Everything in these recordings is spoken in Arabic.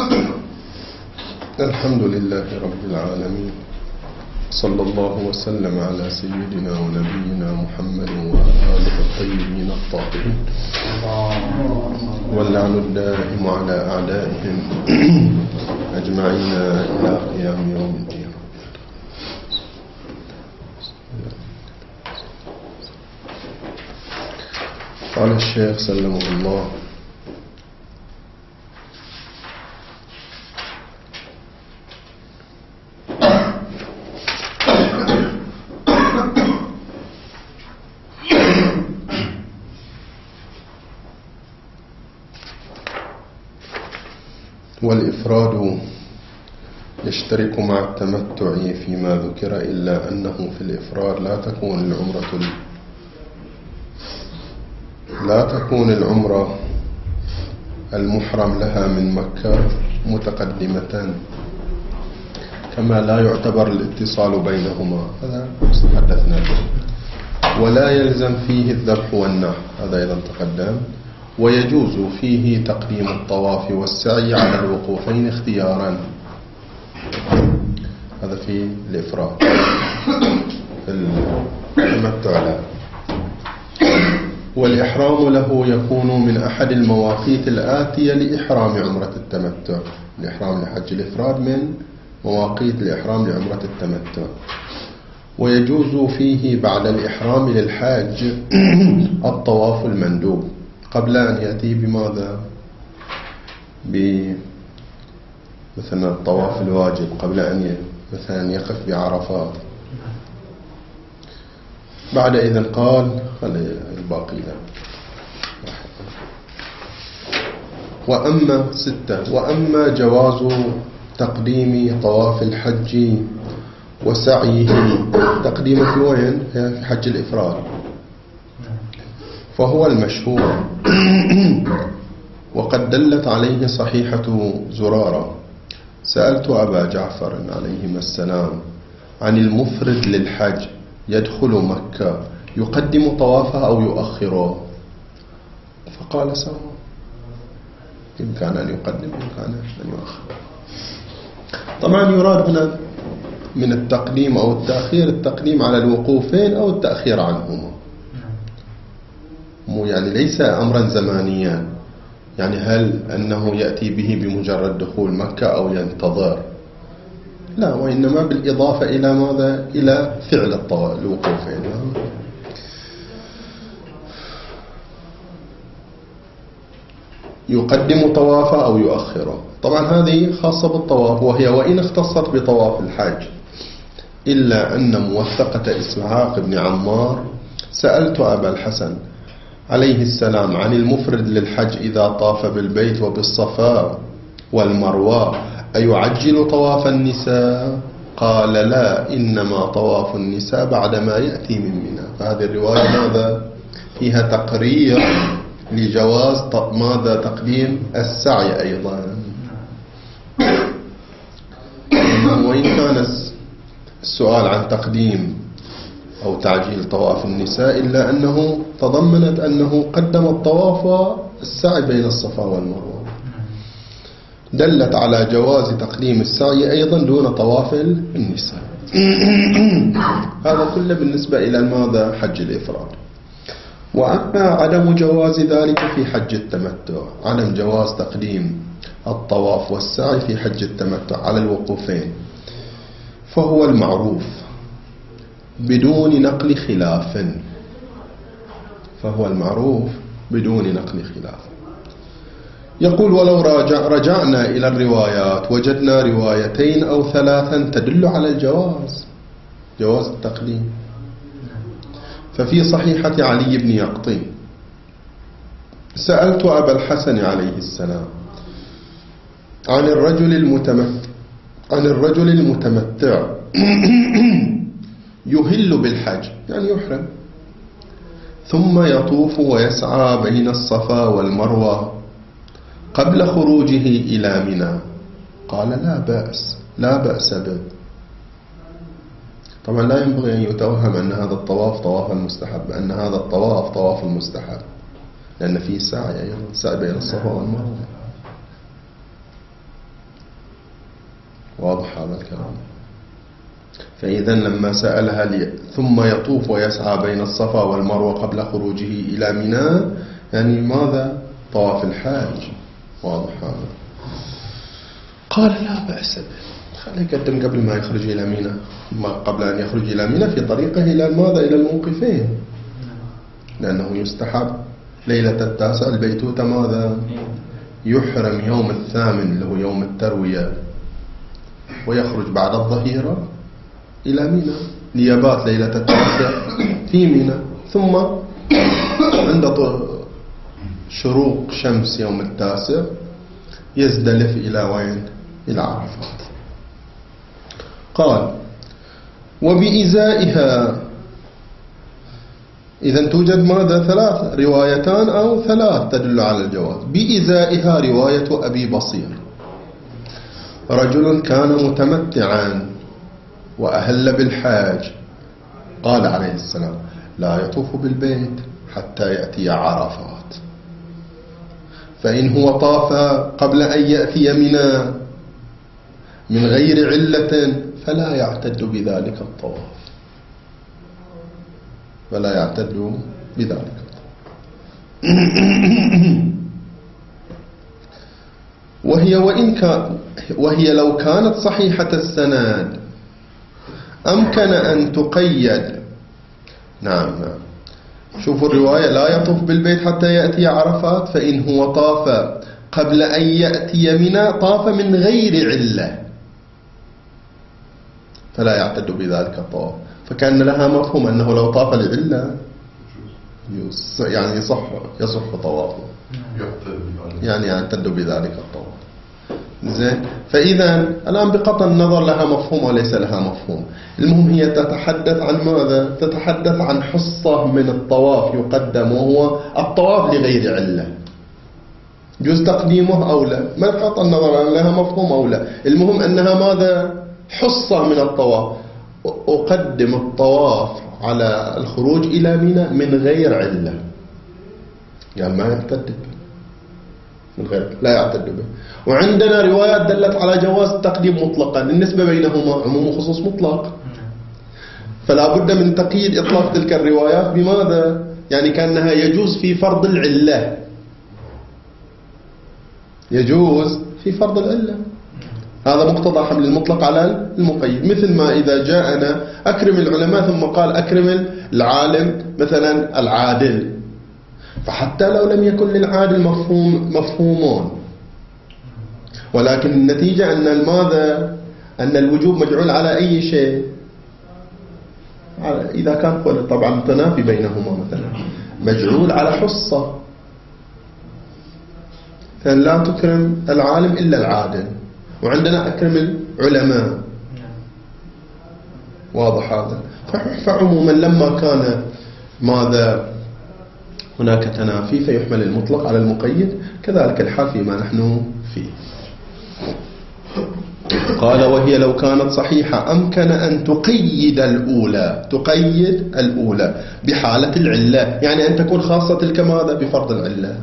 الحمد لله رب العالمين، صلى الله وسلم على سيدنا ونبينا محمد وآله الطيبين الطاهرين، واللعن الدائم على أعدائهم أجمعين إلى قيام يوم الدين. قال الشيخ سلمه الله: والإفراد يشترك مع التمتع فيما ذكر، إلا أنه في الإفراد لا تكون العمرة المحرم لها من مكة متقدمة، كما لا يعتبر الاتصال بينهما، هذا تحدثنا به. ولا يلزم فيه الذبح والنحر، هذا أيضا تقدم. ويجوز فيه تقديم الطواف والسعي على الوقوفين اختيارا، هذا في الإفراد. في التمتع لا. والإحرام له يكون من أحد المواقيت الآتية لإحرام عمرة التمتع. الإحرام لحج الإفراد من مواقيت الإحرام لعمرة التمتع. ويجوز فيه بعد الإحرام للحاج الطواف المندوب قبل أن يأتي بماذا؟ مثلا الطواف الواجب، قبل أن مثلا يقف بعرفات. بعد إذن قال خلي الباقي له. وأما جواز تقديم طواف الحج وسعيه، تقديمه في وين؟ في حج الإفراد، فهو المشهور. وقد دلت عليه صحيحة زرارة: سألت أبا جعفر عليهما السلام عن المفرد للحج يدخل مكة يقدم طوافه أو يؤخره؟ فقال سواء، إن كان أن يقدم إن كان أن يؤخر. طبعا يراد هنا من التقديم أو التأخير التقديم على الوقوفين أو التأخير عنهما، يعني ليس أمرا زمانيا، يعني هل أنه يأتي به بمجرد دخول مكة أو ينتظر، لا، وإنما بالإضافة إلى ماذا؟ إلى فعل الوقوفين. يقدم طوافه أو يؤخره. طبعا هذه خاصة بالطواف، وهي وإن اختصت بطواف الحج، إلا أن موثقة إسحاق بن عمار: سألت أبا الحسن عليه السلام عن المفرد للحج إذا طاف بالبيت وبالصفا والمروة أيعجل طواف النساء؟ قال لا، إنما طواف النساء بعدما يأتي من منى. فهذه الرواية ماذا؟ فيها تقرير لجواز ماذا؟ تقديم السعي أيضا. وإن كان السؤال عن تقديم أو تعجيل طواف النساء، إلا أنه تضمنت أنه قدم الطواف والسعي بين الصفا والمروة، دلت على جواز تقديم السعي أيضا دون طواف النساء. هذا كله بالنسبة إلى ماذا؟ حج الإفراد. وأما عدم جواز ذلك في حج التمتع، عدم جواز تقديم الطواف والسعي في حج التمتع على الوقوفين، فهو المعروف بدون نقل خلاف. يقول: ولو رجعنا إلى الروايات وجدنا روايتين أو ثلاثا تدل على جواز التقديم. ففي صحيحة علي بن يقطين: سألت أبا الحسن عليه السلام عن الرجل المتمتع يهل بالحج، يعني يحرم، ثم يطوف ويسعى بين الصفا والمروة قبل خروجه إلى منى. قال: لا بأس به. طبعا لا ينبغي أن يتوهم أن هذا الطواف طواف المستحب، أن هذا الطواف طواف المستحب، لأن فيه سعي أيضا، سعي بين الصفا والمروة. واضح هذا الكلام. فإذا لما سألها ثم يطوف ويسعى بين الصفا والمروة قبل خروجه إلى منى، يعني ماذا؟ طواف الحاج. واضح هذا. قال لا بأس به، خليه يقدم قبل ما يخرج إلى منى، قبل أن يخرج إلى منى في طريقه إلى ماذا؟ إلى الموقفين، لأنه يستحب ليلة التاسع البيتوتة ماذا؟ يحرم يوم الثامن اللي هو يوم التروية، ويخرج بعد الظهيرة إلى منى ليبات ليلة التاسع في منى، ثم عند شروق شمس يوم التاسع يزدلف إلى وين؟ إلى عرفات. قال وبإزائها، إذن توجد ماذا؟ ثلاث روايتان أو ثلاث تدل على الجواز. بإزائها رواية أبي بصير، رجل كان متمتعا وأهل بالحاج، قال عليه السلام لا يطوف بالبيت حتى يأتي عرفات، فإن هو طاف قبل أن يأتي منى من غير علة فلا يعتد بذلك الطواف، فلا يعتد بذلك. وهي لو كانت صحيحة السند أمكن أن تقيد. نعم. شوفوا الرواية، لا يطوف بالبيت حتى يأتي عرفات، فإن هو طاف قبل أن يأتي منى طاف من غير علة فلا يعتد بذلك الطواف، فكان لها مفهوم أنه لو طاف لعلة يعني يصح طوافه، يعني يعتد بذلك الطواف. زين. فإذا الآن بقطع النظر لها مفهوم وليس لها مفهوم، المهم هي تتحدث عن ماذا؟ تتحدث عن حصة من الطواف يقدم، وهو الطواف لغير علة، جزء تقديمه أو لا، ما بقطع النظر لها مفهوم أو لا، المهم أنها ماذا؟ حصة من الطواف. أقدم الطواف على الخروج إلى منى من غير علة، يعني ما يعتد به، من غير لا يعتد به. وعندنا روايات دلت على جواز التقديم مطلقا، النسبة بينهما عموم وخصوص مطلق، فلا بد من تقييد إطلاق تلك الروايات بماذا؟ يعني كأنها يجوز في فرض العلة، يجوز في فرض العلة، هذا مقتضى حمل المطلق على المقيد. مثل ما إذا جاءنا أكرم العلماء ثم قال أكرم العالم مثلا العادل، فحتى لو لم يكن للعادل مفهومون، ولكن النتيجة أن ماذا؟ أن الوجوب مجعول على أي شيء؟ إذا كان طبعا تنافي بينهما، مثلا مجعول على حصة، فلا تكرم العالم إلا العادل، وعندنا أكرم العلماء. واضح هذا. فعموما لما كان ماذا؟ هناك تنافي فيحمل المطلق على المقيد، كذلك الحال فيما نحن فيه. قال وهي لو كانت صحيحة أمكن أن تقيد الأولى بحالة العلة، يعني أن تكون خاصة تلك ماذا؟ بفرض العلة،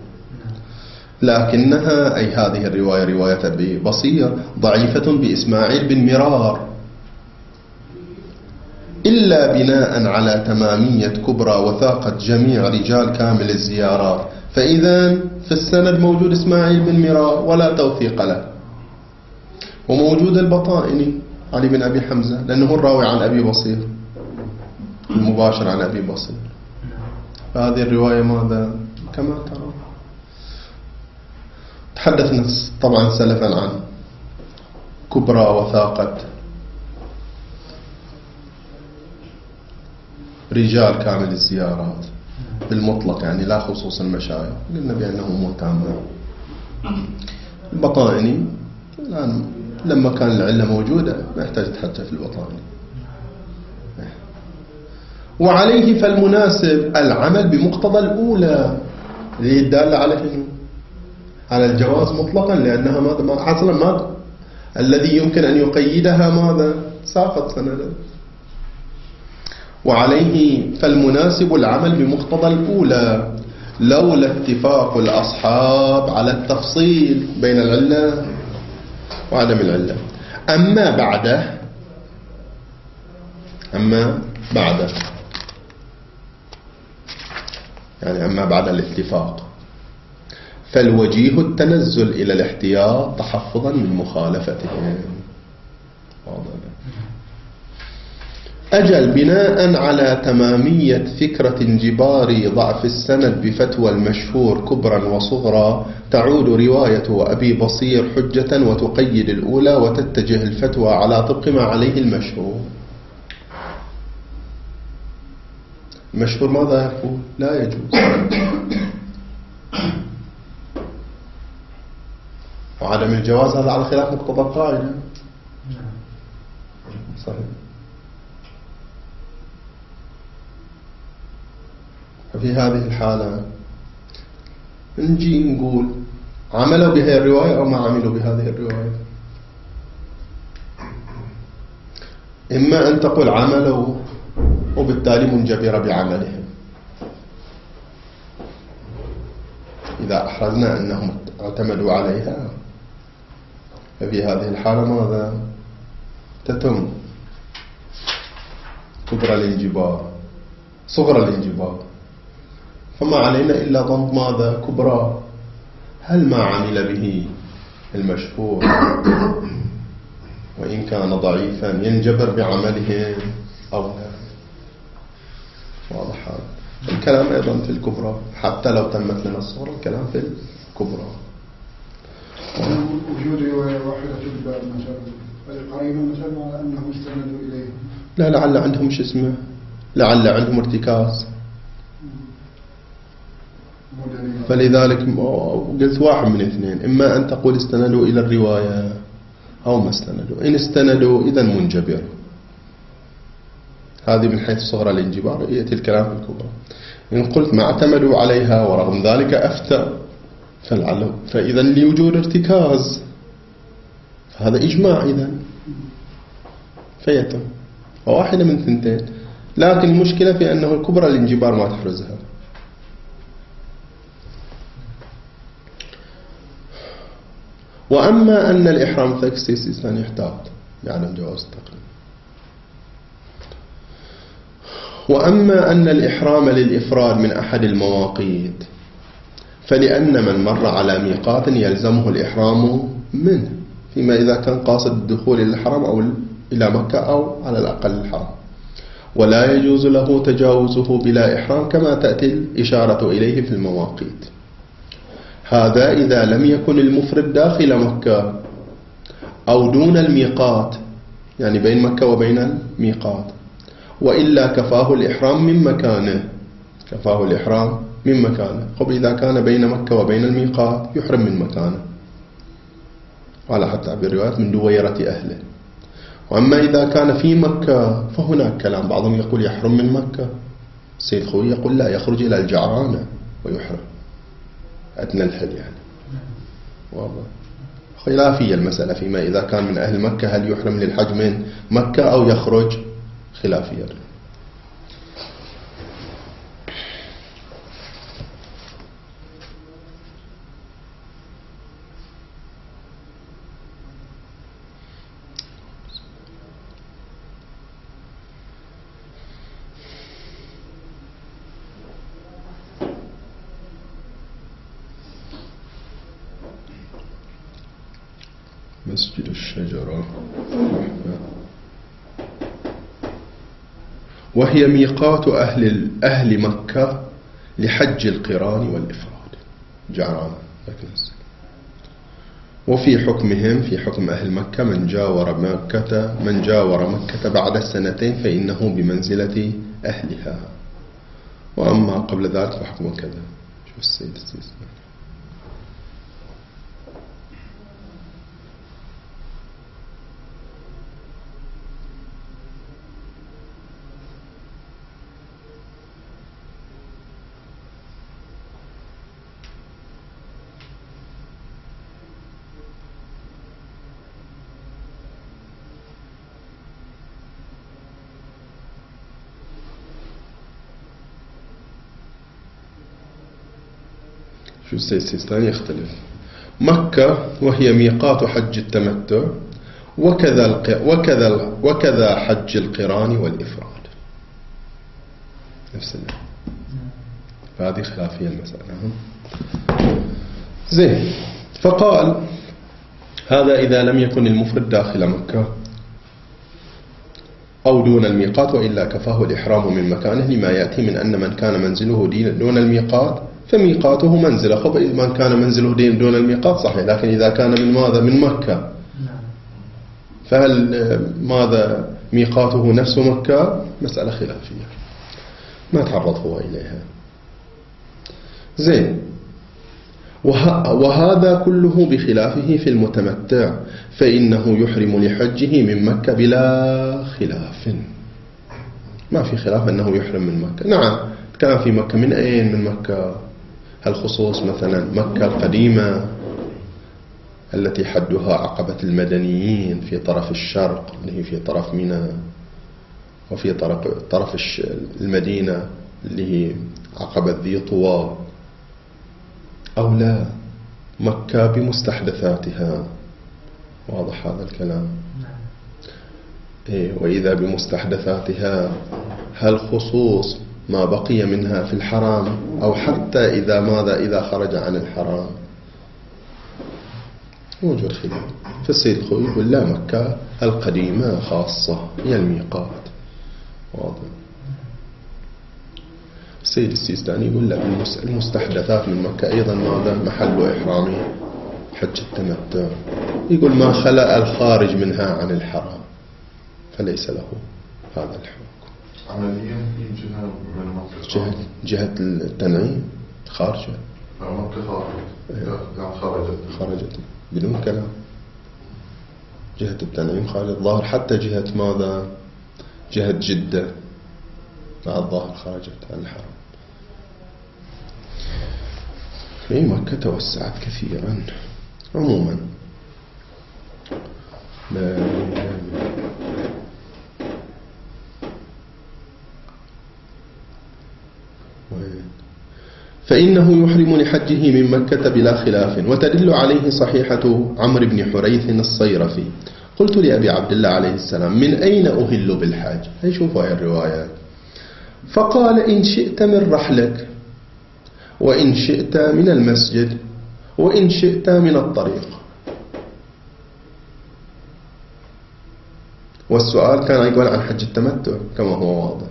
لكنها أي هذه الرواية رواية أبي بصير ضعيفة بإسماعيل بن مرار، إلا بناء على تمامية كبرى وثاقة جميع رجال كامل الزيارات، فإذا في السند موجود إسماعيل بن مرار ولا توثيق له، وموجود البطائني علي بن أبي حمزة لأنه الراوي عن أبي بصير المباشر عن أبي بصير. فهذه الرواية ماذا؟ كما ترى. تحدثنا طبعا سلفا عن كبرى وثاقة رجال كامل الزيارات بالمطلق، يعني لا خصوص المشايخ، قلنا بأنه متامع. البطائني الآن لما كان العلة موجودة ما يحتاج تحدث في البطائني. وعليه فالمناسب العمل بمقتضى الأولى، اللي يدل على الجواز مطلقا، لأنها ماذا؟ حصلا ماذا؟ الذي يمكن أن يقيدها ماذا؟ ساقط سندا. وعليه فالمناسب العمل بمقتضى الأولى لولا اتفاق الأصحاب على التفصيل بين العلة وعدم العلة. أما بعده يعني أما بعد الاتفاق فالوجيه التنزل إلى الاحتياط تحفظا من مخالفتهم. أجل بناء على تمامية فكرة انجبار ضعف السند بفتوى المشهور كبرا وصغرا تعود رواية أبي بصير حجة وتقيد الأولى وتتجه الفتوى على طبق ما عليه المشهور. المشهور ماذا يقول؟ لا يجوز. وعدم الجواز هذا على خلاف مقتضى القاعدة. صحيح. ففي هذه الحالة نجي نقول عملوا بهذه الرواية أو ما عملوا بهذه الرواية. إما أن تقول عملوا وبالتالي منجبر بعملهم إذا أحرزنا أنهم اعتمدوا عليها، ففي هذه الحالة ماذا تتم كبرى الانجبار صغرى الانجبار، فما علينا إلا ضم ماذا كبرى. هل ما عمل به المشهور وإن كان ضعيفا ينجبر بعملهم أو لا؟ واضح هذا الكلام أيضا في الكبرى، حتى لو تمت لنا الصورة الكلام في الكبرى. وجود رواية واحدة في الباب مثلا القرينة مثلا على أنهم استندوا إليه. لا، لعل عندهم شو اسمه، لعل عندهم ارتكاز، فلذلك قلت واحد من اثنين، إما أن تقول استندوا إلى الرواية أو ما استندوا. إن استندوا إذا منجبر، هذه من حيث صغر الانجبار يأتي الكلام في الكبرى. إن قلت ما اعتمدوا عليها ورغم ذلك أفتى فإذا لوجود ارتكاز فهذا إجماع إذا فيتم، وواحدة من ثنتين. لكن المشكلة في أنه الكبرى الانجبار ما تحرزها. وأما أن الإحرام تكسيس يحتاط يعلم جواز التقليد. وأما أن الإحرام للإفراد من أحد المواقيت فلأن من مر على ميقات يلزمه الإحرام منه، فيما إذا كان قاصد الدخول إلى الحرم أو إلى مكة أو على الأقل الحرم، ولا يجوز له تجاوزه بلا إحرام كما تأتي الإشارة إليه في المواقيت. هذا إذا لم يكن المفرد داخل مكة أو دون الميقات، يعني بين مكة وبين الميقات، وإلا كفاه الإحرام من مكانه. قبل إذا كان بين مكة وبين الميقات يحرم من مكانه، على حتى بالروايات من دويرة أهله. وأما إذا كان في مكة فهناك كلام، بعضهم يقول يحرم من مكة، السيد خوي يقول لا، يخرج إلى الجعرانة ويحرم أدنى الحل يعني. واضح. خلافية المسألة فيما إذا كان من أهل مكة هل يحرم للحج من مكة أو يخرج، خلافية. مسجد الشجرة وهي ميقات أهل مكة لحج القران والإفراد جعران. وفي حكمهم في حكم أهل مكة من جاور مكة بعد السنتين فإنه بمنزلة أهلها، وأما قبل ذلك فحكم كذا. شوف السيد السيستاني يختلف. مكة وهي ميقات حج التمتع، وكذا حج القران والإفراد نفس الله. فهذه خلافية المسألة. زين. فقال هذا إذا لم يكن المفرد داخل مكة أو دون الميقات، وإلا كفاه الإحرام من مكانه، لما يأتي من أن من كان منزله دون الميقات فميقاته منزله. خب من كان منزله دون الميقات صحيح، لكن إذا كان من ماذا؟ من مكة، فهل ماذا ميقاته نفس مكة؟ مسألة خلافية ما تعرض هو إليها. زين. وهذا كله بخلافه في المتمتع، فإنه يحرم لحجه من مكة بلا خلاف. ما في خلاف أنه يحرم من مكة. نعم كان في مكة. من أين من مكة؟ هل خصوص مثلا مكة القديمة التي حدها عقبة المدنيين في طرف الشرق اللي هي في طرف منى، وفي طرف المدينة اللي هي عقبة ذي طوى، أو لا مكة بمستحدثاتها؟ واضح هذا الكلام؟ وإذا بمستحدثاتها هل خصوص ما بقي منها في الحرام، أو حتى إذا خرج عن الحرام؟ موجود خلاف. فالسيد الخوي يقول لا، مكة القديمة خاصة هي الميقات. واضح. السيد السيستاني يقول لا، المستحدثات من مكة أيضا ماذا؟ محل إحرام حج التمتع. يقول ما خلأ الخارج منها عن الحرام فليس له هذا الحكم. عمليا في جهة من مكة، جهة التنعيم خارجة. مكة خرجت بدون كلام. جهة التنعيم خارجت. ظاهر حتى جهة ماذا؟ جهة جدة مع الظاهر خرجت عن الحرم. في مكة توسعت كثيرا. عموما فإنه يحرم لحجه من مكة بلا خلاف. وتدل عليه صحيحة عمرو بن حريث الصيرفي. قلت لأبي عبد الله عليه السلام من أين أهل بالحج؟ هي شوفوا هاي الروايات. فقال إن شئت من رحلك، وإن شئت من المسجد، وإن شئت من الطريق. والسؤال كان يقول عن حج التمتع كما هو واضح.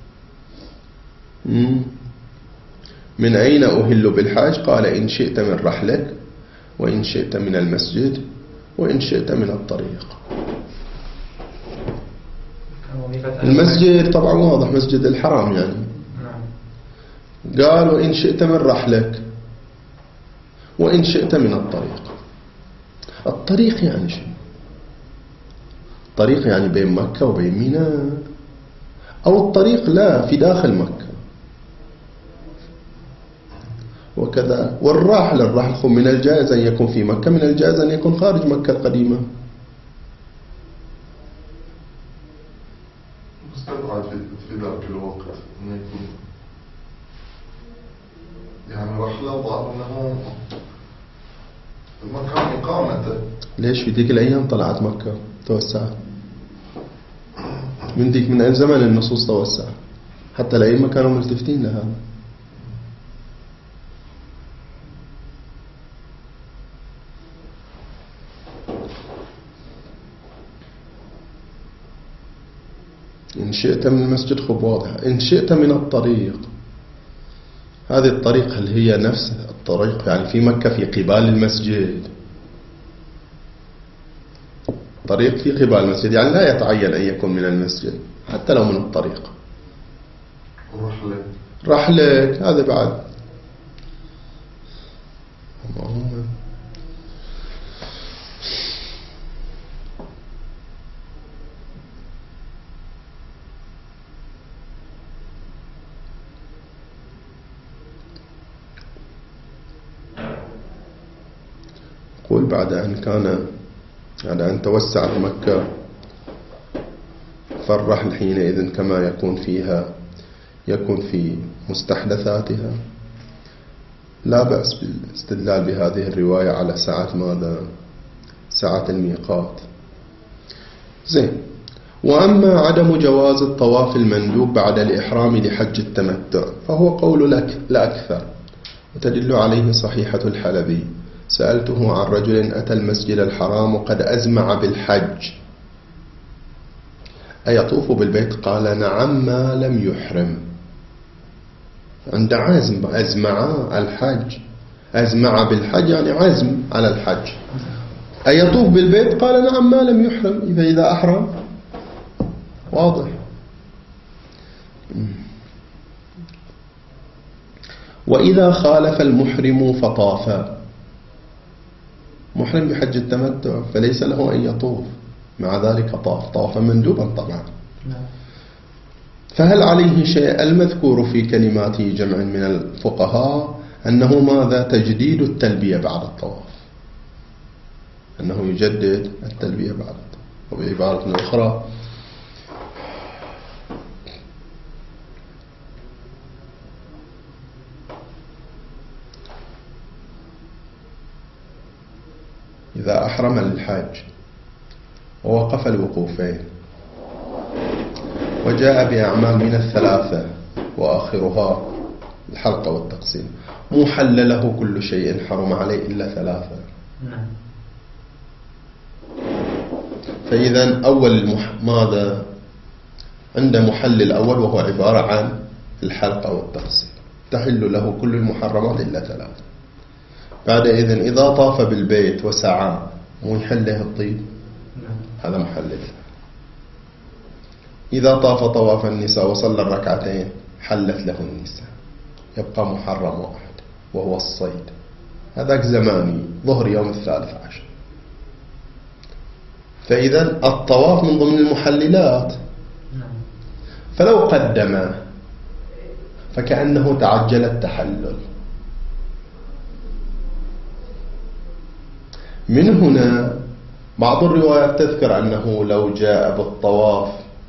من أين أهل بالحج؟ قال إن شئت من رحلك، وإن شئت من المسجد، وإن شئت من الطريق. المسجد طبعا واضح، مسجد الحرام يعني. قال وإن شئت من رحلك، وإن شئت من الطريق. الطريق يعني شيء، الطريق يعني بين مكة وبين منى، أو الطريق لا في داخل مكة وكذا. الرحل من الجائز أن يكون في مكة، من الجائز أن يكون خارج مكة القديمة. استبعد في ذلك الوقت أن يكون يعني رحلة ظهر أنه المكان إقامته. ليش في ذيك الأيام طلعت مكة توسعت؟ من زمن النصوص توسع، حتى الأئمة كانوا ملتفتين لهذا. إن شئت من المسجد خب واضح. إن شئت من الطريق، هذه الطريق هل هي نفس الطريق يعني في مكة في قبال المسجد؟ طريق في قبال المسجد يعني لا يتعين أن يكون من المسجد حتى لو من الطريق. رحلك هذا بعد. يقول بعد أن توسعت مكة فالرحل حينئذ كما يكون في مستحدثاتها. لا بأس بالاستدلال بهذه الرواية على ساعة ماذا؟ ساعة الميقات. زين. وأما عدم جواز الطواف المندوب بعد الإحرام لحج التمتع فهو قول الأكثر، وتدل عليه صحيحة الحلبي: سألته عن رجل أتى المسجد الحرام وقد أزمع بالحج أيطوف بالبيت؟ قال: نعم ما لم يحرم. عند عزم، أزمع الحج، أزمع بالحج يعني عزم على الحج. أيطوف بالبيت؟ قال: نعم ما لم يحرم. إذا أحرم واضح. وإذا خالف المحرم فطاف، محرم بحج التمتع فليس له أن يطوف، مع ذلك طاف مندوبا طبعا. فهل عليه شيء؟ المذكور في كلمات جمع من الفقهاء أنه ماذا؟ تجديد التلبية بعد الطواف، أنه يجدد التلبية بعد الطواف. وبعبارة أخرى: إذا أحرم للحج ووقف الوقوفين وجاء بأعمال من الثلاثة وآخرها الحلقة والتقسيم، محل له كل شيء حرم عليه إلا ثلاثة. فإذا أول ماذا عند محل الأول وهو عبارة عن الحلقة والتقسيم، تحل له كل المحرمات إلا ثلاثة. بعد إذن إذا طاف بالبيت وسعى مو يحل له الطيب، هذا محلل. إذا طاف طواف النساء وصلى الركعتين حلت له النساء، يبقى محرم واحد وهو الصيد، هذاك زماني ظهر يوم 13. فإذا الطواف من ضمن المحللات، فلو قدم فكأنه تعجل التحلل. من هنا بعض الروايات تذكر أنه لو جاء بالطواف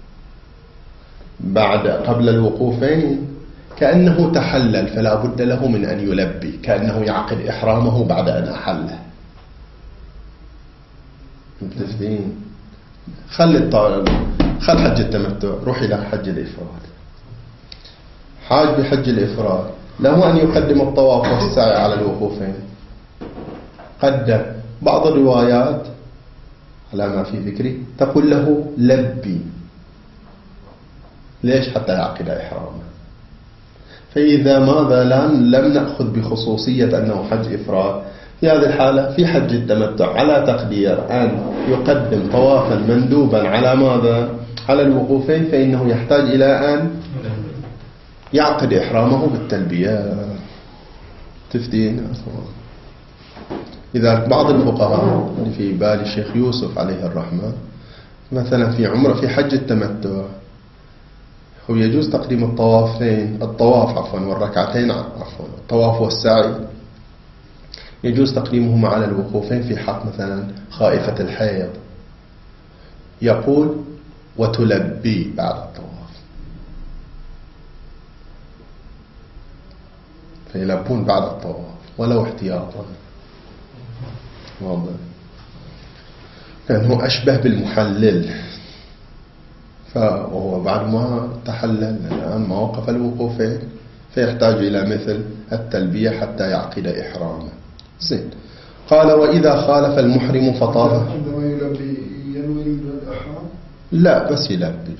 قبل الوقوفين كأنه تحلل، فلا بد له من أن يلبي، كأنه يعقد إحرامه بعد أن أحله. متفقين؟ خل حج التمتع، روح إلى حج الإفراد. حاج بحج الإفراد له أن يقدم الطواف والسعي على الوقوفين، قدم. بعض الروايات على ما في ذكري تقول له لبي. ليش؟ حتى يعقد إحرامه. فإذا ماذا لم نأخذ بخصوصية أنه حج إفراد، في هذه الحالة في حج التمتع على تقدير أن يقدم طوافا مندوبا على ماذا؟ على الوقوفين، فإنه يحتاج إلى أن يعقد إحرامه بالتلبية. تفدين؟ إذا بعض الفقهاء اللي في بالي الشيخ يوسف عليه الرحمة مثلا في عمره في حج التمتع هو يجوز تقديم الطواف والركعتين الطواف والسعي يجوز تقديمهما على الوقوفين في حق مثلا خائفة الحيض، يقول وتلبي بعد الطواف، فيلبون بعد الطواف ولو احتياطا. واضح؟ كأنه أشبه بالمحلل، وهو بعد ما تحلل الآن ما وقف الوقوفين فيحتاج إلى مثل التلبية حتى يعقد إحرامه. زين. قال وإذا خالف المحرم فطاف. عندما يلبي ينوي الإحرام؟ لا، بس يلبي.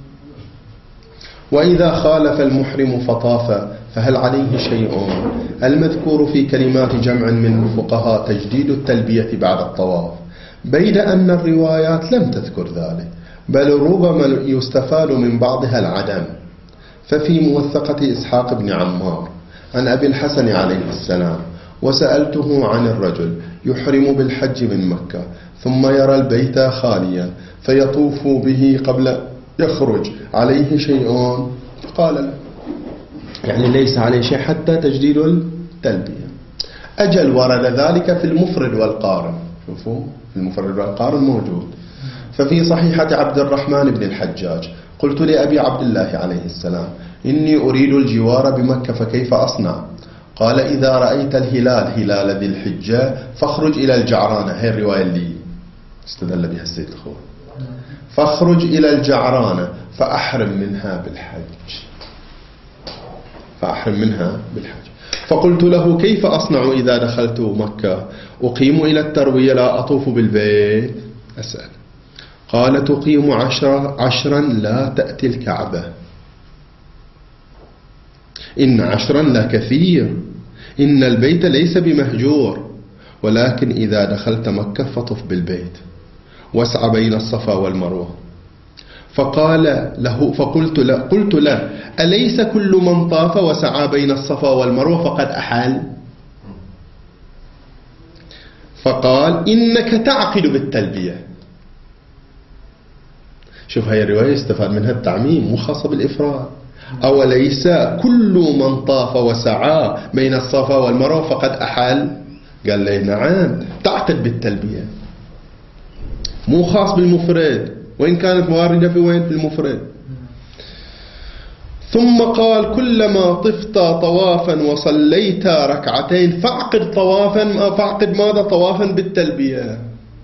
وإذا خالف المحرم فطاف فهل عليه شيء؟ المذكور في كلمات جمع من الفقهاء تجديد التلبية بعد الطواف، بيد أن الروايات لم تذكر ذلك، بل ربما يستفاد من بعضها العدم. ففي موثقة إسحاق بن عمار عن أبي الحسن عليه السلام: وسألته عن الرجل يحرم بالحج من مكة ثم يرى البيت خاليا فيطوف به قبل يخرج، عليه شيء؟ قال لا، يعني ليس عليه شيء حتى تجديد التلبية. أجل ورد ذلك في المفرد والقارن. شوفوا في المفرد والقارن موجود. ففي صحيحة عبد الرحمن بن الحجاج: قلت لأبي عبد الله عليه السلام: إني أريد الجوار بمكة فكيف أصنع؟ قال: إذا رأيت الهلال هلال ذي الحجة فاخرج إلى الجعرانة. هي الرواية اللي استدل بها السيد الخوي. فاخرج إلى الجعرانة فأحرم منها بالحج. فقلت له كيف أصنع إذا دخلت مكة؟ أقيم إلى التروية لا أطوف بالبيت؟ أسأل. قال تقيم 10 لا تأتي الكعبة. إن 10 لا كثير، إن البيت ليس بمهجور، ولكن إذا دخلت مكة فطف بالبيت واسعى بين الصفا والمروة. قلت له أليس كل من طاف وسعى بين الصفا والمروة فقد أحل؟ فقال إنك تعقد بالتلبية. شوف هاي الرواية استفاد منها التعميم مو خاصة بالإفراد. أوليس كل من طاف وسعى بين الصفا والمروة فقد أحل؟ قال لي نعم، تعقد بالتلبية، مو خاص بالمفرد، وإن كانت واردة في المفرد. ثم قال كلما طفت طوافا وصليت ركعتين فاعقد ماذا؟ طوافا بالتلبية.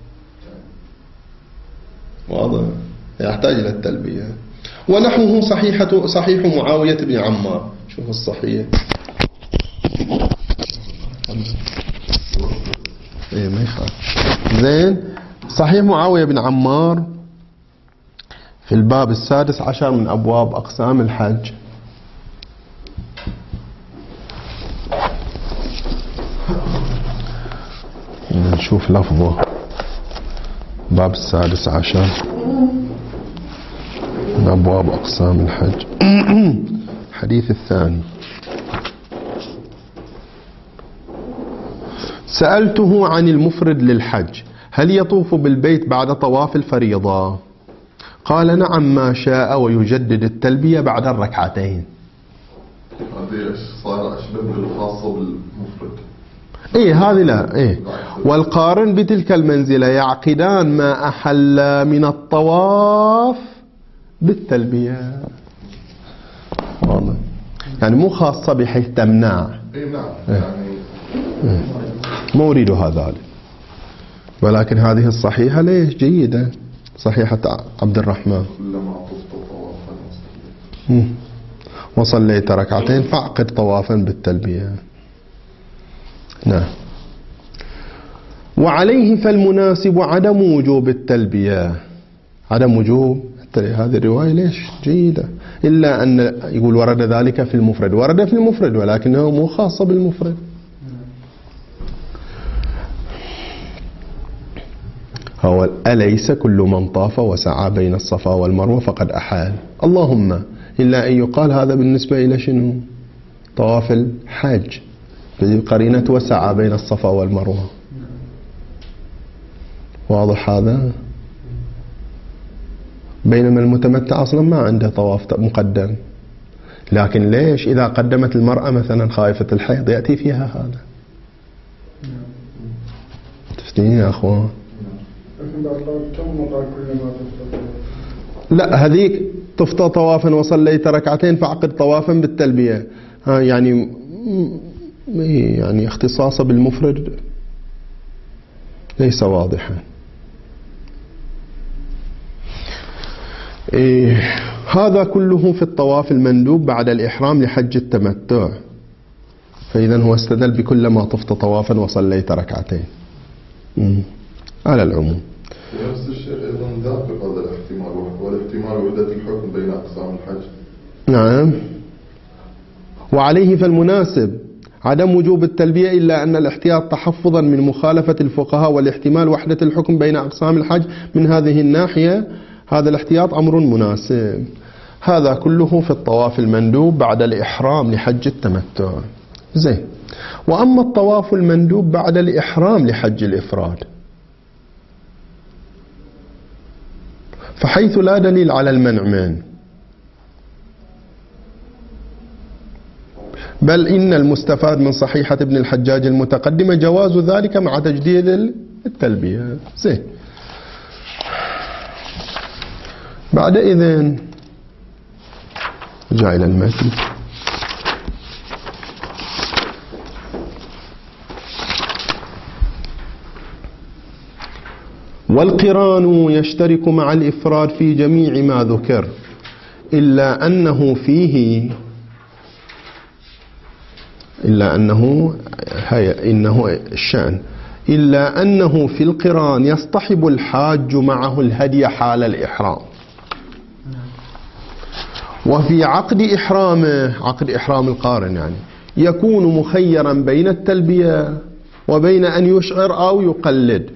واضح، يحتاج إلى التلبية. ونحوه صحيح معاوية بن عمار. شوف الصحيح ما يخاف. زين، صحيح معاوية بن عمار في الباب 16 من أبواب أقسام الحج. نشوف لفظه. باب 16 من أبواب أقسام الحج. حديث الثاني. سألته عن المفرد للحج هل يطوف بالبيت بعد طواف الفريضة؟ قال نعم ما شاء، ويجدد التلبية بعد الركعتين. هذه صار أشبه بالخاصة بالمفرد. هذه لا. والقارن بتلك المنزلة يعقدان ما أحل من الطواف بالتلبية. واضح، يعني مو خاصة بحيث تمنع. نعم، يعني ما أريد هذا، ولكن هذه الصحيحة ليش جيدة، صحيحة عبد الرحمن. كلما طفت طوافا وصليت ركعتين فاعقد طوافا بالتلبية. نعم. وعليه فالمناسب عدم وجوب التلبية. عدم وجوب هذه الرواية ليش جيدة، إلا أن يقول ورد ذلك في المفرد. ورد في المفرد ولكنه مو خاصة بالمفرد. هو أليس كل من طاف وسعى بين الصفا والمروة فقد أحال؟ اللهم إلا أن يقال هذا بالنسبة إلى شنو؟ طواف الحج بقرينة وسعى بين الصفا والمروة. واضح هذا؟ بينما المتمتع أصلا ما عنده طواف مقدم، لكن ليش إذا قدمت المرأة مثلا خائفة الحيض يأتي فيها هذا؟ تفتيني يا أخوان؟ لا، هذيك طفت طوافا وصليت ركعتين فاعقد طوافا بالتلبية. يعني اختصاصه بالمفرد ليس واضحا. هذا كله في الطواف المندوب بعد الإحرام لحج التمتع. فإذا هو استدل بكل ما طفت طوافا وصليت ركعتين على العموم. نفس الشيء أيضا ذاكر هذا الاحتمال، والاحتمال وحدة الحكم بين أقسام الحج. نعم. وعليه فالمناسب عدم وجوب التلبية، إلا أن الاحتياط تحفظا من مخالفة الفقهاء، والاحتمال وحدة الحكم بين أقسام الحج من هذه الناحية. هذا الاحتياط أمر مناسب. هذا كله في الطواف المندوب بعد الإحرام لحج التمتع. زين. وأما الطواف المندوب بعد الإحرام لحج الإفراد فحيث لا دليل على المنع منه، بل إن المستفاد من صحيحة ابن الحجاج المتقدمة جواز ذلك مع تجديد التلبية. زين. بعد إذن جاء إلى المتن. والقران يشترك مع الإفراد في جميع ما ذكر إلا أنه في القران يصطحب الحاج معه الهدي حال الإحرام. وفي عقد إحرام القارن يعني يكون مخيرا بين التلبية وبين أن يشعر أو يقلد.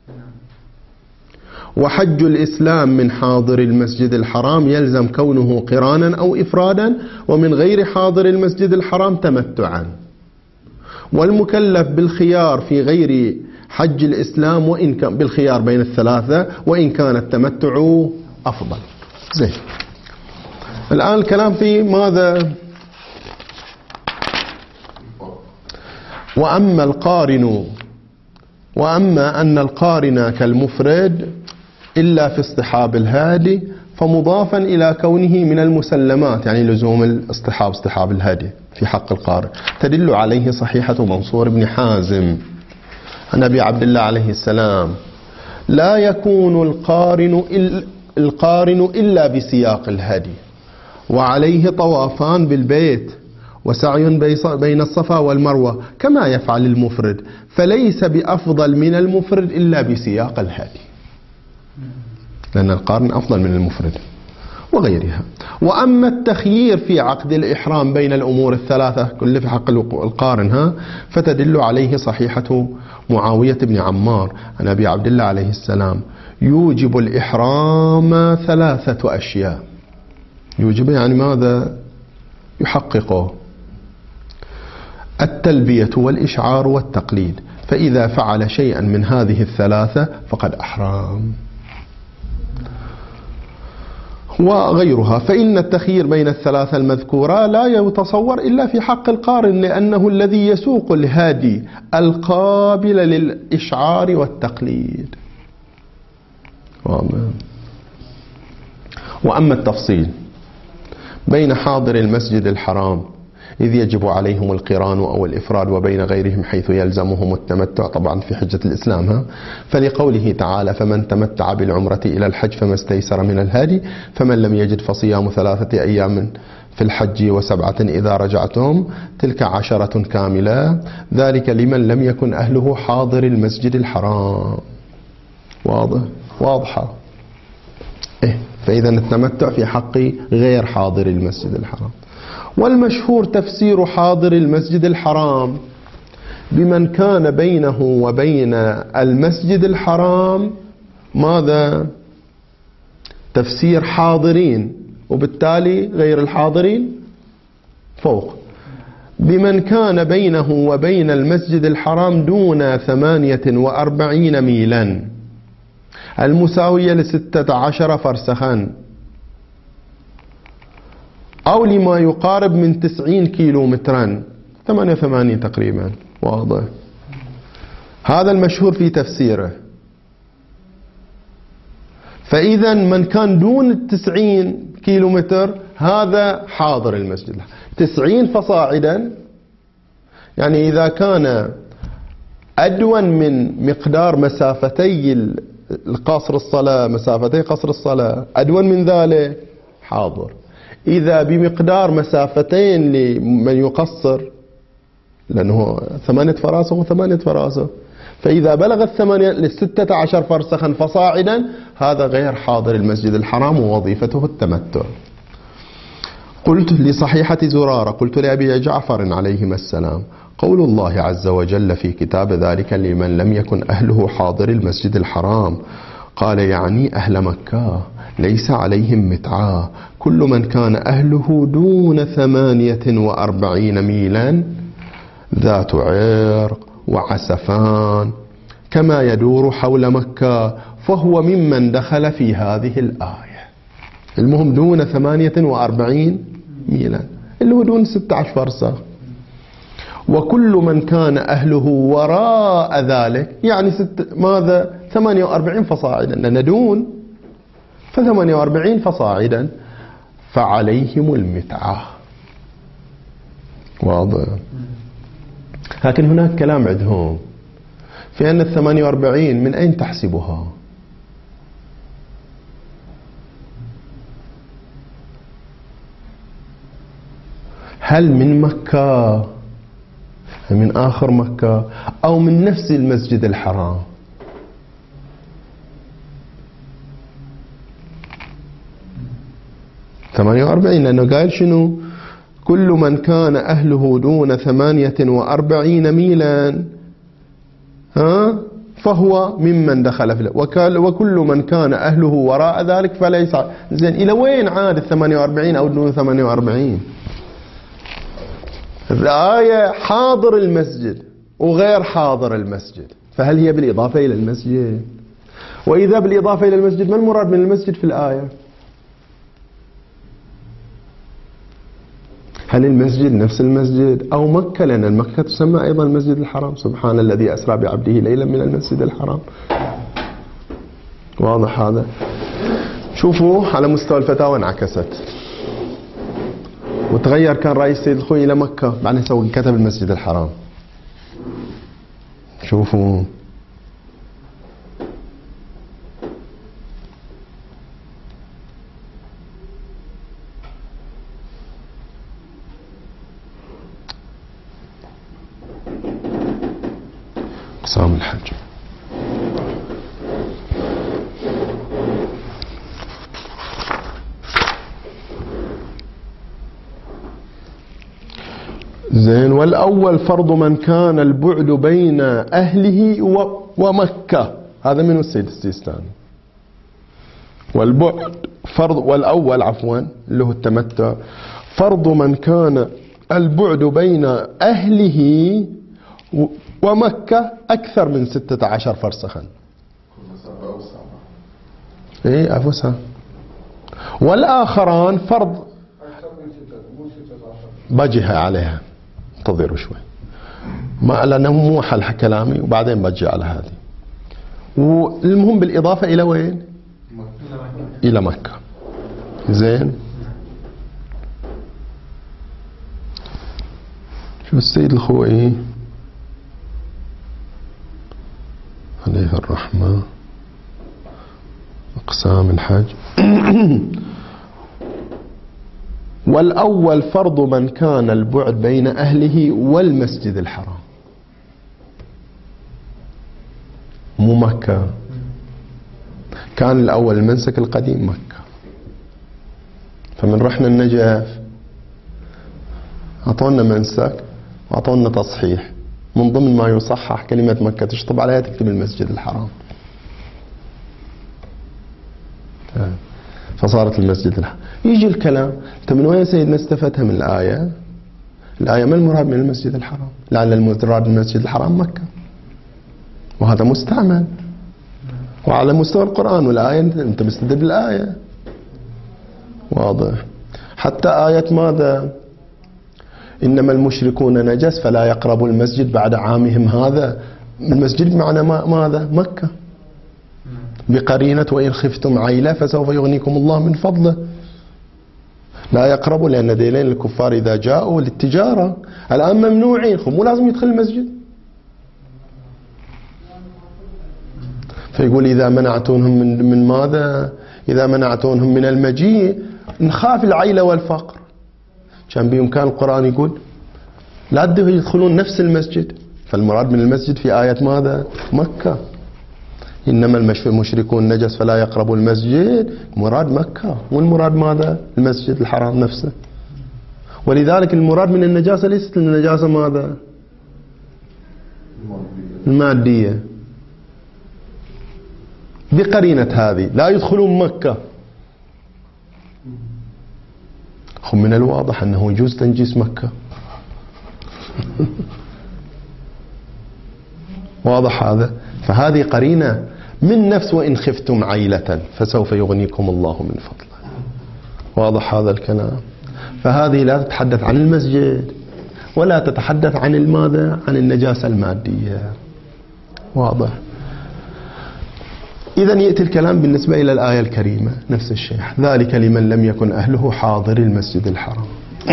وحج الإسلام من حاضر المسجد الحرام يلزم كونه قرانا أو إفرادا، ومن غير حاضر المسجد الحرام تمتعا. والمكلف بالخيار في غير حج الإسلام وإن كان بالخيار بين الثلاثة وإن كان التمتع أفضل. زين، الآن الكلام في ماذا؟ وأما أن القارن كالمفرد إلا في اصطحاب الهادي فمضافا إلى كونه من المسلمات، يعني لزوم اصطحاب الهادي في حق القارن. تدل عليه صحيحة منصور بن حازم عن أبي عبد الله عليه السلام: لا يكون القارن إلا بسياق الهدي، وعليه طوافان بالبيت وسعي بين الصفا والمروة كما يفعل المفرد، فليس بأفضل من المفرد إلا بسياق الهدي، لأن القارن أفضل من المفرد وغيرها. وأما التخيير في عقد الإحرام بين الأمور الثلاثة كل في حق القارن فتدل عليه صحيحة معاوية بن عمار عن أبي عبد الله عليه السلام: يوجب الإحرام 3 أشياء. يوجب يعني ماذا؟ يحققه: التلبية والإشعار والتقليد، فإذا فعل شيئا من هذه ال3 فقد أحرم. وغيرها، فإن التخيير بين ال3 المذكورة لا يتصور إلا في حق القارن، لأنه الذي يسوق الهادي القابل للإشعار والتقليد. وأما التفصيل بين حاضر المسجد الحرام إذ يجب عليهم القران أو الإفراد وبين غيرهم حيث يلزمهم التمتع، طبعا في حجة الإسلام فلقوله تعالى: فمن تمتع بالعمرة إلى الحج فما استيسر من الهدي، فمن لم يجد فصيام 3 أيام في الحج و7 إذا رجعتم، تلك 10 كاملة، ذلك لمن لم يكن أهله حاضر المسجد الحرام. واضحة. فإذا التمتع في حق غير حاضر المسجد الحرام. والمشهور تفسير حاضر المسجد الحرام بمن كان بينه وبين المسجد الحرام ماذا؟ تفسير حاضرين، وبالتالي غير الحاضرين فوق. بمن كان بينه وبين المسجد الحرام دون 48 ميلا المساوية ل16 فرسخا، أو لما يقارب من 90 كيلومترا، 88 تقريبا. واضح. هذا المشهور في تفسيره. فإذا من كان دون 90 كيلومتر هذا حاضر المسجد. 90 فصاعدا، يعني إذا كان أدون من مقدار مسافتي القصر الصلاة، مسافتي قصر الصلاة أدون من ذلك حاضر. إذا بمقدار مسافتين لمن يقصر، لأنه 8 فراسخ و8 فراسخ، فإذا بلغ 16 فرسخا فصاعدا هذا غير حاضر المسجد الحرام ووظيفته التمتع. قلت لصحيحة زرارة: قلت لأبي جعفر عليهما السلام: قول الله عز وجل في كتاب ذلك لمن لم يكن أهله حاضر المسجد الحرام، قال يعني أهل مكة، ليس عليهم متعة، كل من كان أهله دون 48 ميلا ذات عرق وعسفان كما يدور حول مكة، فهو ممن دخل في هذه الآية. المهم دون 48 ميلا اللي هو دون 16 فرسخ. وكل من كان أهله وراء ذلك، يعني ماذا؟ 48 فصاعدا، لأن دون 48 فصاعدا فعليهم المتعة. واضح. لكن هناك كلام عندهم في أن 48 من أين تحسبها؟ هل من مكة، من آخر مكة، أو من نفس المسجد الحرام؟ ؟ 48 لأنه قال شنو؟ كل من كان أهله دون 48 ميلا فهو ممن دخل في وكل من كان أهله وراء ذلك فليس. زين إلى وين عاد 48 أو دون 48؟ الآية حاضر المسجد وغير حاضر المسجد، فهل هي بالإضافة إلى المسجد؟ وإذا بالإضافة إلى المسجد ما المراد من المسجد في الآية؟ هل المسجد نفس المسجد أو مكة؟ لأن المكة تسمى أيضا المسجد الحرام. سبحان الذي أسرى بعبده ليلا من المسجد الحرام. واضح هذا؟ شوفوا على مستوى الفتاوى انعكست وتغير. كان رئيس سيد الخوي إلى مكة، بعدين سوى كتب المسجد الحرام. شوفوا أقسام الحج. زين. والأول فرض من كان البعد بين أهله ومكة. هذا من السيد السيستاني. والبعد فرض، والأول عفوا اللي هو التمتع، فرض من كان البعد بين أهله ومكة أكثر من 16 فرسخا. إيه أوسع. والآخران فرض أكثر من 6 مو 16. بجيها عليها، انتظروا شوي ما لأنه مو حل كلامي وبعدين بجي على هذه. والمهم بالإضافة إلى وين؟ إلى مكة. زين. شو السيد الخوئي عليه الرحمة أقسام الحج. والأول فرض من كان البعد بين أهله والمسجد الحرام، مو مكة. كان الأول المنسك القديم مكة، فمن رحنا النجف أعطونا منسك وأعطونا تصحيح. من ضمن ما يصحح كلمة مكة تشطب عليها تكتب المسجد الحرام، فصارت المسجد الحرام. يجي الكلام انت من وين سيدنا استفدتها من الآية؟ الآية ما المراد من المسجد الحرام؟ لعل المراد من المسجد الحرام مكة، وهذا مستعمل وعلى مستوى القرآن. والآية انت مستدل بالآية واضح. حتى آية ماذا؟ إنما المشركون نجس فلا يقربوا المسجد بعد عامهم هذا. المسجد بمعنى ماذا؟ مكة، بقرينة وإن خفتم عيلة فسوف يغنيكم الله من فضله. لا يقربوا لأن ديلين الكفار إذا جاءوا للتجارة الآن ممنوعين، مو لازم يدخل المسجد. فيقول إذا منعتونهم من ماذا؟ إذا منعتونهم من المجيء نخاف العيلة والفقر. كان بإمكان القرآن يقول لا يدخلون نفس المسجد. فالمراد من المسجد في آية ماذا؟ مكة. إنما المشركون نجس فلا يقربوا المسجد، مراد مكة. والمراد ماذا؟ المسجد الحرام نفسه. ولذلك المراد من النجاسة ليست النجاسة ماذا؟ المادية. بقرينة هذه لا يدخلون مكة. من الواضح أنه يجوز تنجيس مكة. واضح هذا؟ فهذه قرينة من نفس وإن خفتم عيلة فسوف يغنيكم الله من فضله. واضح هذا الكلام؟ فهذه لا تتحدث عن المسجد ولا تتحدث عن الماذا؟ عن النجاسة المادية. واضح؟ إذا يأتي الكلام بالنسبة إلى الآية الكريمة نفس الشيء، ذلك لمن لم يكن أهله حاضر المسجد الحرام.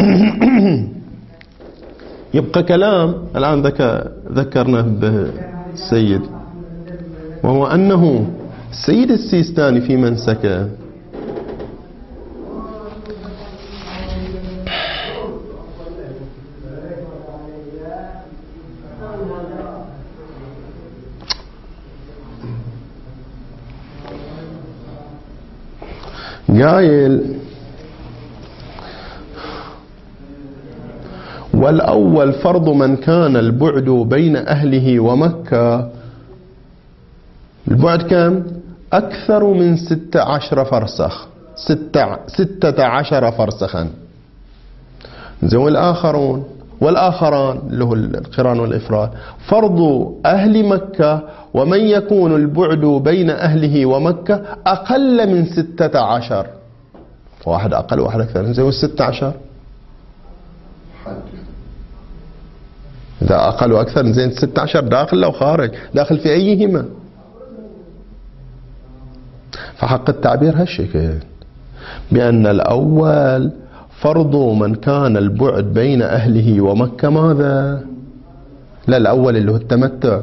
يبقى كلام الآن ذكرنا بالسيد، وهو أنه السيد السيستاني في منسكه قايل والأول فرض من كان البعد بين أهله ومكة، البعد كم؟ أكثر من 16 فرسخ، 16 فرسخا. زي والآخران اللي هو القران والإفراد فرض أهل مكة ومن يكون البعد بين أهله ومكة أقل من 16، واحد أقل واحد أكثر. زي 16 إذا أقل وأكثر، زين 16 داخل أو خارج، داخل في أيهما. فحق التعبير هالشكل، بأن الأول فرض من كان البعد بين أهله ومكة ماذا؟ لا، الأول اللي هو التمتع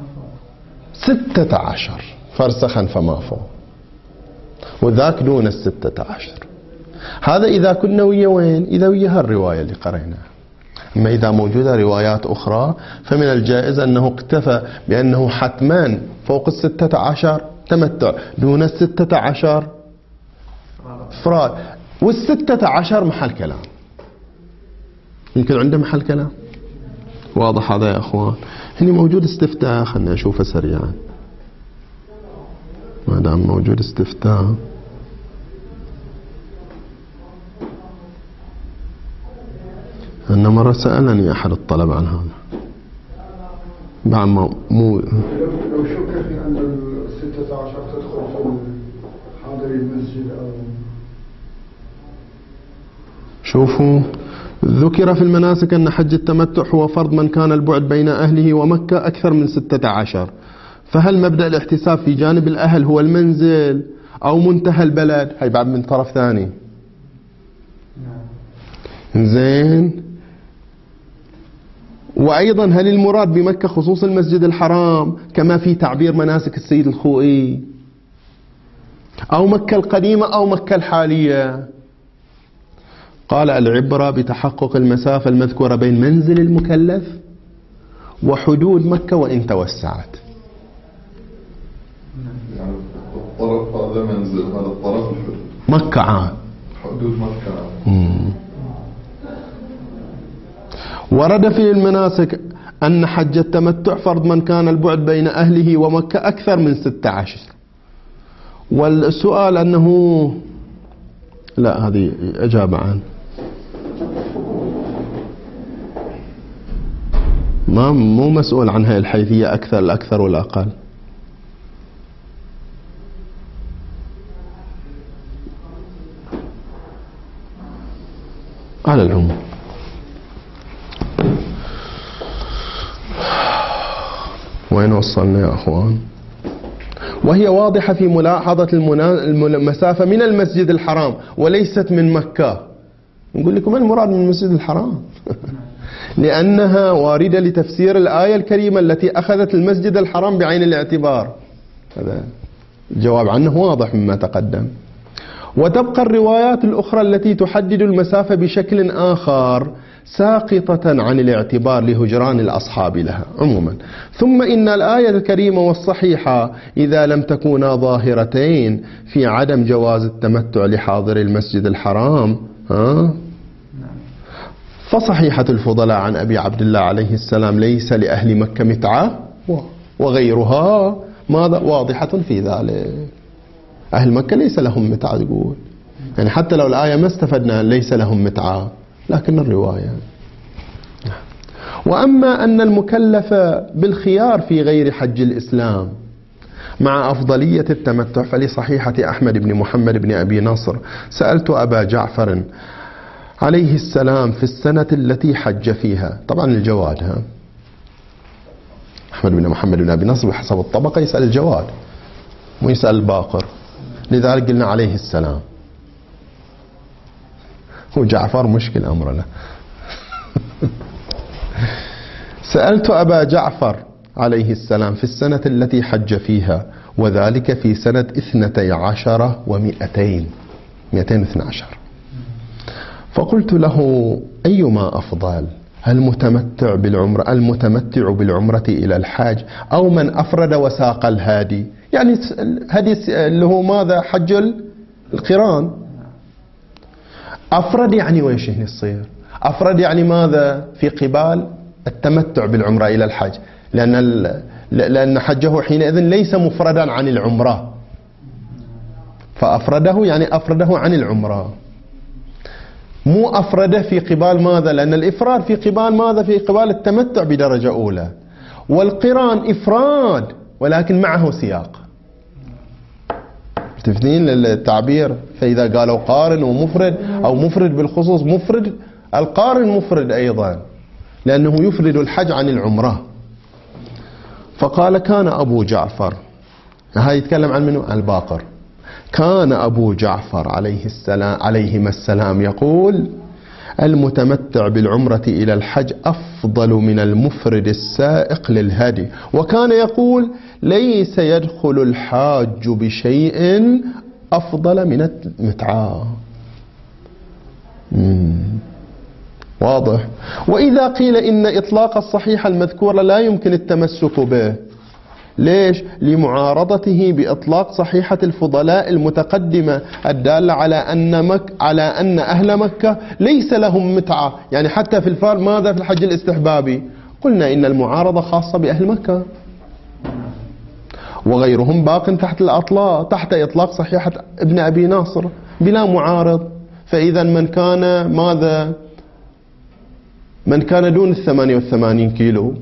16 فرسخا فما فوق، وذاك دون 16. هذا إذا كنا ويا وين؟ إذا ويا هالرواية اللي قريناها. أما إذا موجودة روايات أخرى فمن الجائز أنه اكتفى بأنه حتما فوق 16 تمتع، دون 16 إفراد. 16 محل كلام، يمكن عنده محل كلام. واضح هذا يا أخوان؟ هني موجود استفتاء، خلنا نشوفه سريعا. ما دام موجود استفتاء، أن مرة سألني أحد الطلبة عن هذا بعد ما لو شك في أن 16 تدخل في حاضري المسجد أو شوفوا، ذكر في المناسك أن حج التمتع هو فرض من كان البعد بين أهله ومكة أكثر من 16. فهل مبدأ الاحتساب في جانب الأهل هو المنزل أو منتهى البلد؟ هاي بعد من طرف ثاني. زين. وأيضا هل المراد بمكة خصوص المسجد الحرام كما في تعبير مناسك السيد الخوئي، أو مكة القديمة أو مكة الحالية؟ قال العبرة بتحقق المسافة المذكورة بين منزل المكلف وحدود مكة وإن توسعت. يعني الطرف هذا منزل، هذا الطرف الحدود مكة عام، حدود مكة عام. ورد في المناسك أن حج التمتع فرض من كان البعد بين أهله ومكة أكثر من 16. والسؤال أنه لا، هذه إجابة عنه، مو مسؤول عن هاي الحيثية أكثر الأكثر والأقل. على العموم وين وصلنا يا أخوان؟ وهي واضحة في ملاحظة المسافة من المسجد الحرام وليست من مكة. نقول لكم المراد من المسجد الحرام لأنها واردة لتفسير الآية الكريمة التي أخذت المسجد الحرام بعين الاعتبار. هذا الجواب عنه واضح مما تقدم. وتبقى الروايات الأخرى التي تحدد المسافة بشكل آخر ساقطة عن الاعتبار لهجران الأصحاب لها عموما. ثم إن الآية الكريمة والصحيحة إذا لم تكونا ظاهرتين في عدم جواز التمتع لحاضر المسجد الحرام، فصحيحة الفضلاء عن أبي عبد الله عليه السلام ليس لأهل مكة متعة وغيرها ماذا واضحة في ذلك. أهل مكة ليس لهم متعة، يقول يعني حتى لو الآية ما استفدنا ليس لهم متعة، لكن الرواية. وأما أن المكلف بالخيار في غير حج الإسلام مع أفضلية التمتع فلصحيحة أحمد بن محمد بن أبي نصر سألت أبا جعفر عليه السلام في السنة التي حج فيها. طبعا الجواد، أحمد بن محمد بن أبي نصر بحسب الطبقة يسأل الجواد مو يسأل الباقر، لذلك قلنا عليه السلام. وجعفر مشكل أمر له. سألت أبا جعفر عليه السلام في السنة التي حج فيها وذلك في سنة 12 و200 212. فقلت له أيما أفضل، المتمتع بالعمرة إلى الحاج أو من أفرد وساق الهادي؟ يعني الهدي اللي هو ماذا؟ حج القران. أفرد يعني ويش هنا يصير؟ أفرد يعني ماذا؟ في قبال التمتع بالعمرة إلى الحج، لأن حجه حينئذ ليس مفردا عن العمرة، فأفرده يعني أفرده عن العمرة، مو أفرده في قبال ماذا؟ لأن الإفراد في قبال ماذا؟ في قبال التمتع بدرجة أولى، والقران إفراد ولكن معه سياق. تفهمين التعبير؟ فإذا قالوا قارن ومفرد أو مفرد بالخصوص، مفرد القارن مفرد أيضا لأنه يفرد الحج عن العمرة. فقال كان أبو جعفر، هاي يتكلم عن منه؟ الباقر. كان أبو جعفر عليهما السلام يقول: المتمتع بالعمرة إلى الحج أفضل من المفرد السائق للهدي. وكان يقول: ليس يدخل الحاج بشيء أفضل من المتعة. واضح؟ وإذا قيل إن إطلاق الصحيح المذكور لا يمكن التمسك به، ليش؟ لمعارضته بإطلاق صحيحة الفضلاء المتقدمة الدالة على أن أهل مكة ليس لهم متعة، يعني حتى في الفعل ماذا في الحج الاستحبابي؟ قلنا إن المعارضة خاصة بأهل مكة، وغيرهم باق تحت إطلاق صحيحة ابن أبي ناصر بلا معارض. فإذا من كان ماذا؟ من كان دون 88 كيلو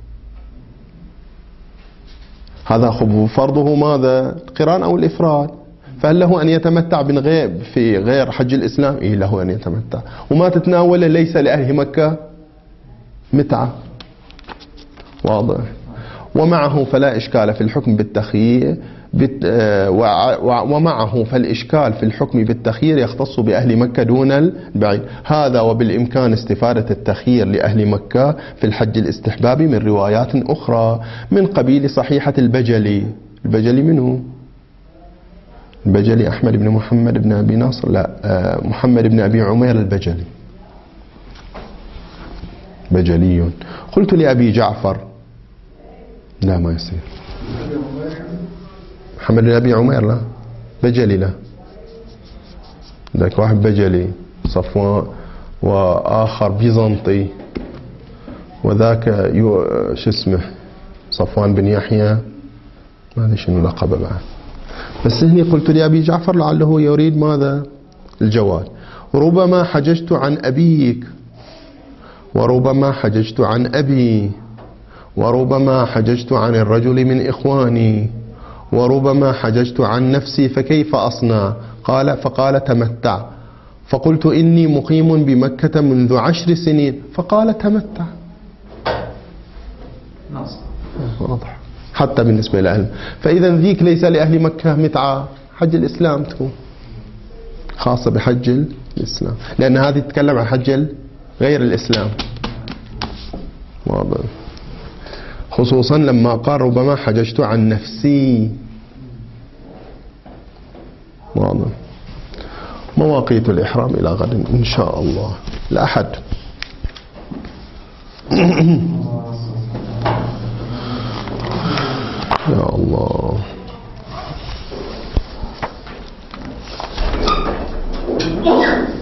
هذا فرضه ماذا؟ القران أو الإفراد. فهل له أن يتمتع بالغيب في غير حج الإسلام؟ إيه له أن يتمتع، وما تتناوله ليس لأهل مكة متعة. واضح؟ ومعه فلا إشكال في الحكم بالتخيير ومعه فالإشكال في الحكم بالتخيير يختص بأهل مكة دون البعيد. هذا وبالإمكان استفادة التخيير لأهل مكة في الحج الاستحبابي من روايات أخرى من قبيل صحيحة البجلي. البجلي منه؟ البجلي أحمد بن محمد بن أبي ناصر، لا، محمد بن أبي عمير البجلي بجلي. قلت لأبي جعفر: لا ما يصير، محمد بن أبي عمير لا، بجلي لا، ذاك واحد بجلي صفوان، وآخر بيزنطي، وذاك شو اسمه صفوان بن يحيى، ما أدري شنو لقبه بعد. بس هني قلت لأبي جعفر لعله يريد ماذا؟ الجواد. ربما حججت عن أبيك، وربما حججت عن أبي، وربما حججت عن الرجل من إخواني، وربما حججت عن نفسي، فكيف أصنع؟ فقال: تمتع. فقلت: إني مقيم بمكة منذ 10 سنين. فقال: تمتع. واضح حتى بالنسبة لأهل. فإذا ذيك ليس لأهل مكة متعة، حج الإسلام تكون خاصة بحج الإسلام، لأن هذه تتكلم عن حج غير الإسلام. واضح؟ خصوصا لما قال: ربما حججت عن نفسي. واضح؟ مواقيت الإحرام إلى غد إن شاء الله، الأحد. يا الله.